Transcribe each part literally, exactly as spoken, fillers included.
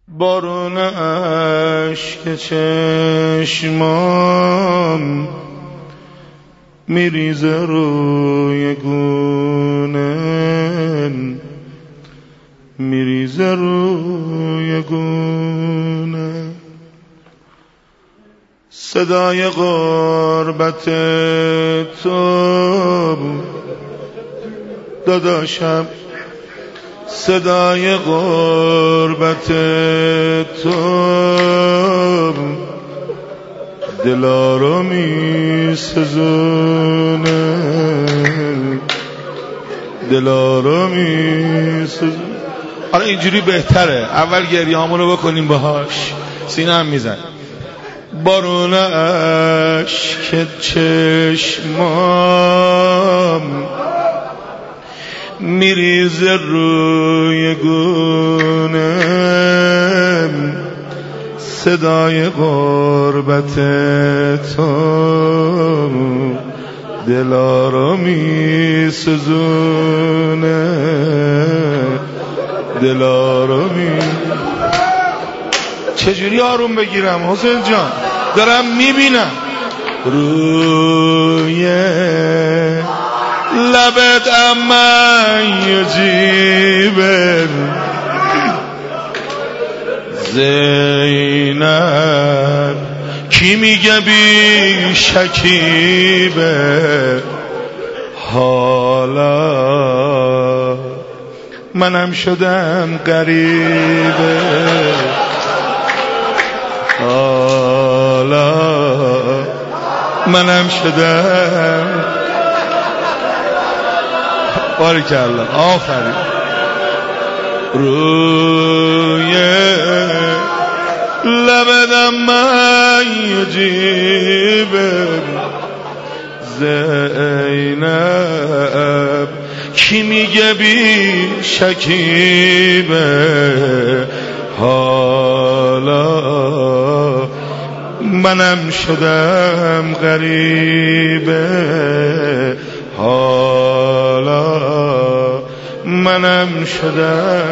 بارون اشک چشمام میریزه روی گونه، میریزه روی گونه. صدای غربت تو داداشم، صدای غربت تو دلا رو می سزونه، دلا رو می سزونه. حالا اینجوری بهتره، اول گریه همونو بکنیم باهاش، سینه هم میزن. بارون اشک چشمام میریزه روی گونم، صدای غربت تو دلا رو می سزونه، دلا رو می. چجوری آروم بگیرم حسین جان؟ دارم میبینم روی لبت اما یجیبه زینب، کی میگه بی شکیبه، حالا منم شدم غریبه، حالا منم شدم. باریکالله، آفرین. روی لبدم من یجیبه زینب، کی میگه بی شکیبه، حالا منم شدم غریبه، حالا منم شدم.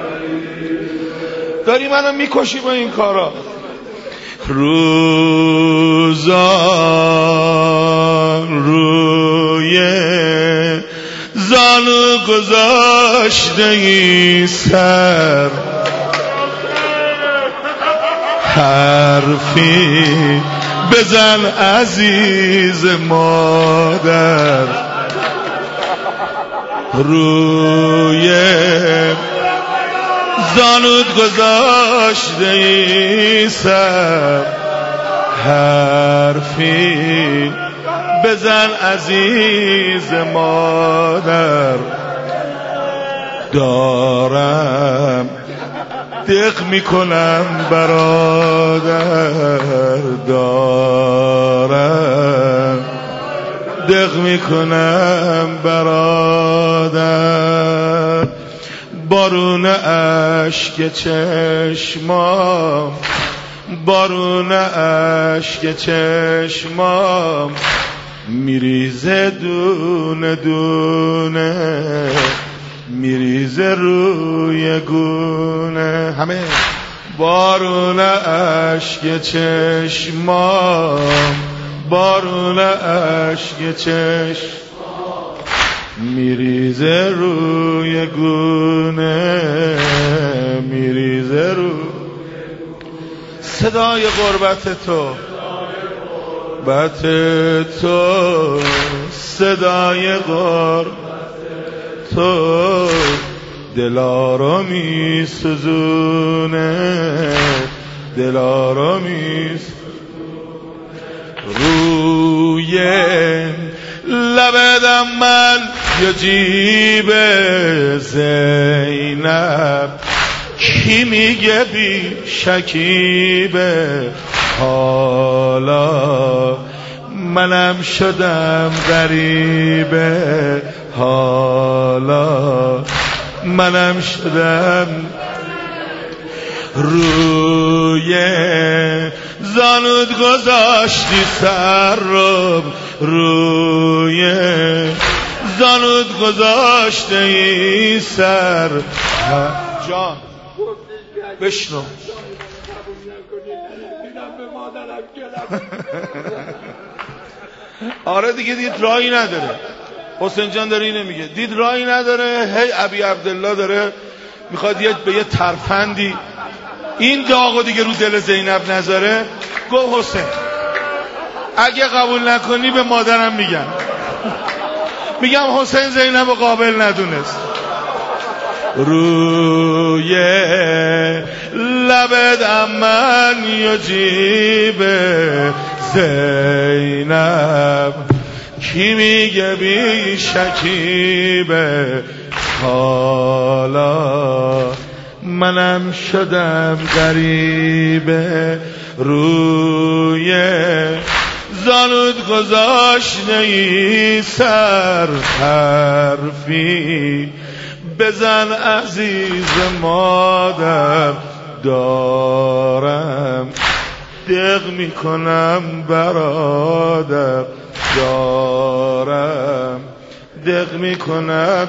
داری منو میکشی با این کارا. روزا روی زانو گذاشته ای سر، حرفی بزن عزیز مادر، روی زانوت گذاشته ای سر، حرفی بزن عزیز مادر. دارم دق میکنم برادر، دارم دق میکنم برادر. بارون اشک چشمام، بارون اشک چشمام میریزه دونه دونه، میریزه روی گونه. همه بارون اشک چشمام، بارون اشک چشم میریزه روی گونه، میریزه روی. صدای غربت تو، غربت تو، صدای غربت تو دلا رو می سزونه، دلا رو می. روی لبدم من یجیب زینب، کی میگه بی شکیبه، حالا منم شدم غریبه، حالا منم شدم. روی زانوت گذاشتی سر رو، روی زانوت گذاشته ای سر. جان بشنو. آره دیگه دید راهی نداره. حسین جان داره اینه میگه دید راهی نداره. هی ابی عبدالله داره میخواد یه به یه ترفندی این داغو دیگه رو دل زینب نذاره. گفت حسین اگه قبول نکنی به مادرم میگم میگم حسین زینب قابل ندونست. روی لبت امن یا جیب زینب کی میگه بی شکیبه حالا منم شدم غریبه. روی زانود گذاشته ای سر حرفی بزن عزیز مادر دارم دق میکنم برادر دارم دق میکنم.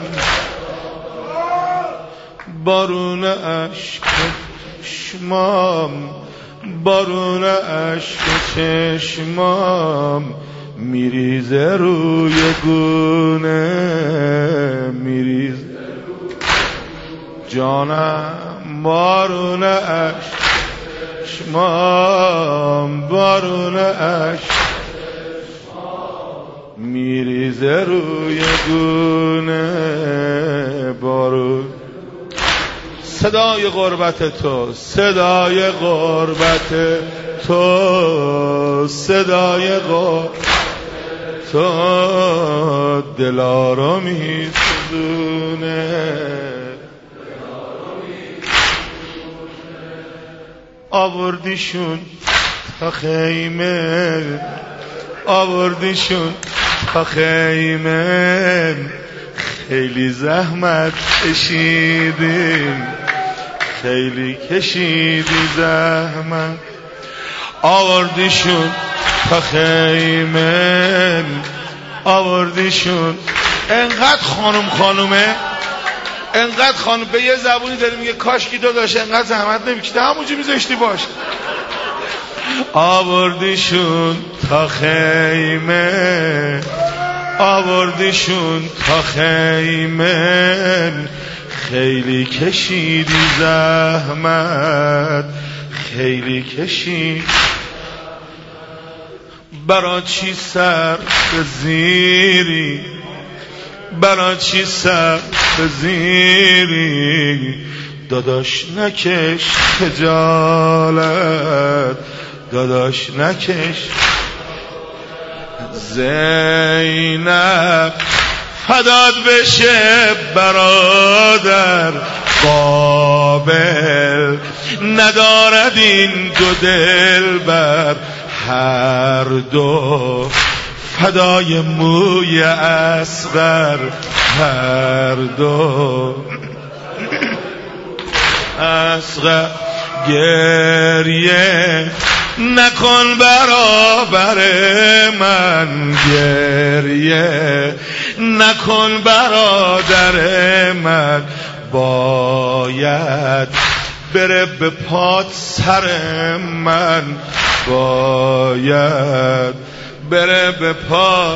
بارون عشق چشمام بارون عشق چشمام میریزه روی گونه میریزه جانم. بارون عشق چشمام بارون عشق میریزه روی گونه بارون. صدای غربت تو صدای غربت تو صدای غربت تو دلارو میسوزونه. آوردیشون تا خیمه آوردیشون تا خیمه خیلی زحمت کشیدیم خیلی کشیدی زحمت. آوردیشون تا خیمه آوردیشون. انقدر خانم خانومه انقدر خانم به یه زبونی داره میگه کاش کی تو داشت انقدر زحمت نمیکشیدی همونجا میذاشتی باش. آوردیشون تا خیمه آوردیشون تا خیمه خیلی کشیدی زحمت خیلی کشید. برا چی سر به زیری برا چی سر به زیری داداش نکش خجالت داداش نکش. زینب فدات بشه برادر قابل ندارد این دو دل بر هر دو فدای موی اصغر هر دو. اصغر گریه نکن برابر من گریه نکن برادر من باید بره به پات سر من باید بره به پات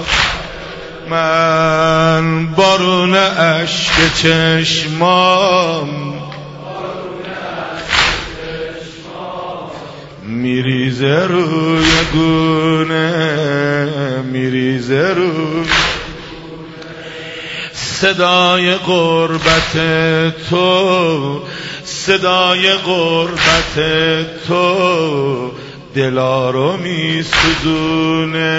من. بارون اشک چشمام میریزه روی گونه میریزه روی. صدای غربت تو صدای غربت تو دلارو میسوزونه.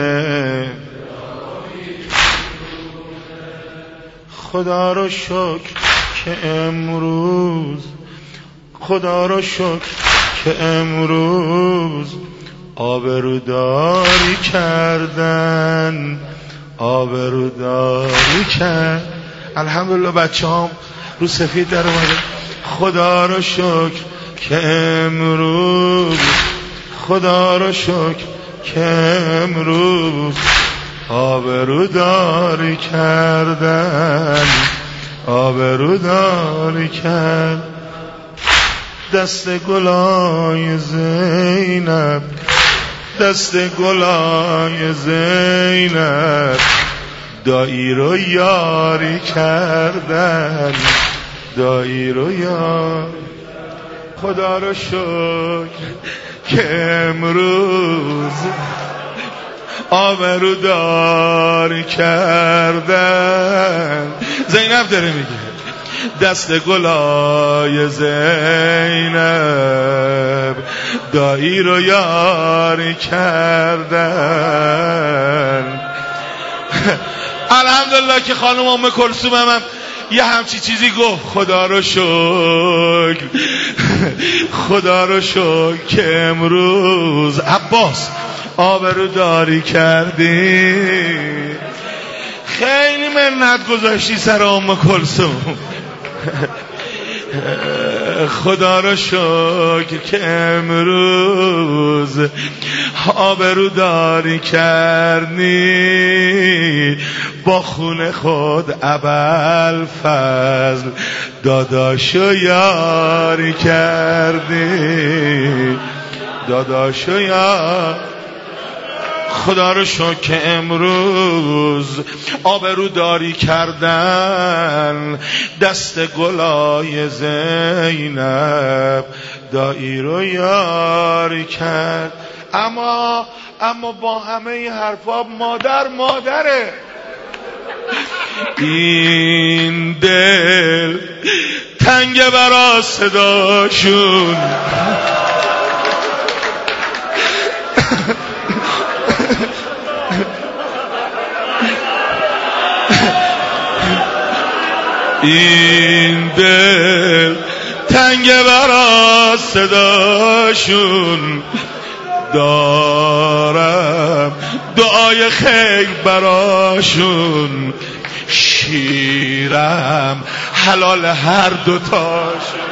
خدا رو شکر که امروز خدا رو شکر که امروز آبروداری کردن آبروداری کرد. الحمدلله بچه هم رو سفید در اومده. خدا رو شکر که امروز خدا رو شکر که امروز آبروداری کردن آبروداری کرد. دست گلای زینب، دست گلای زینب دایی رو یاری کردن، دایی رو یار. خدا رو شکر که امروز آبرو دار کردن. زینب داره میگه دست گلای زینب دایی رو یاری کردن. الحمدلله که خانم ام کلثوم هم یه همچی چیزی گفت. خدا رو شکر، خدا رو شکر که امروز عباس آبرو داری کردی. خیلی منت گذاشتی سر ام کلثوم. خدا رو شکر که امروز آبرو داری کردی. با خون خود ابوالفضل داداشو یاری کردی، داداشو یار. خدا رو شکر که امروز آبرو داری کردن. دست گلای زینب دایی رو یاری کرد. اما اما با همه این حرفا مادر مادره. این دل تنگ برا صداشون، این دل تنگ برا صداشون. دارم دعای خیر براشون، شیرم حلال هر دوتاشون،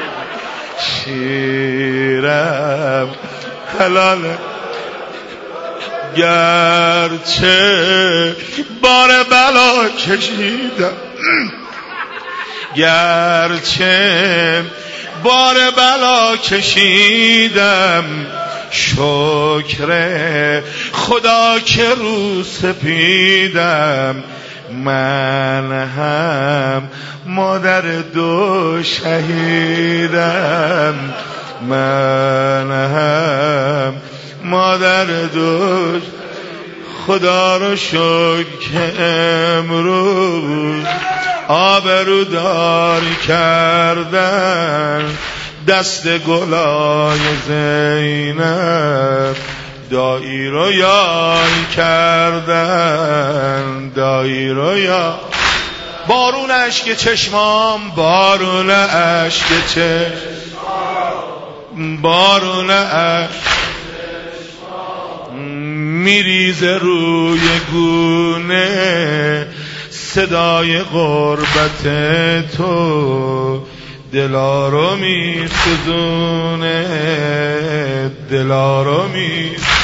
شیرم حلال. گرچه بار بلا کشیدم، گرچه بار بلا کشیدم، شکر خدا که رو سپیدم. من هم مادر دو شهیدم، من هم مادر دو. خدا رو شکر که امروز آبرو داری کردن. دست گلای زینب دایی رو یاری کردن، دایی رو یاری. بارون اشک چشمام، بارون اشک چشمام، بارون اشک میریزه روی گونه. صدای غربت تو دلا رو میسوزونه، دلا رو میسوزونه.